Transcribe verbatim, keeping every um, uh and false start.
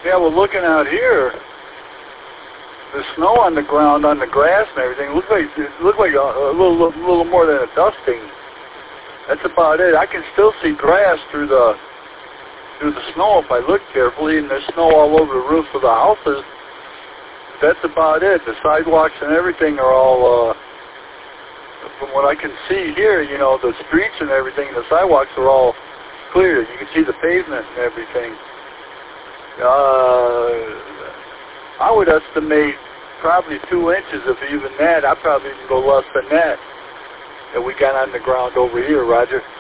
Yeah, well, looking out here, the snow on the ground, on the grass and everything, looks like it looked like a, a little, little, little more than a dusting. That's about it. I can still see grass through the through the snow if I look carefully, and there's snow all over the roofs of the houses. That's about it. The sidewalks and everything are all, uh, from what I can see here, you know, the streets and everything, the sidewalks are all clear. You can see the pavement and everything. Uh, I would estimate probably two inches, if even that. I'd probably even go less than that, that we got on the ground over here, Roger.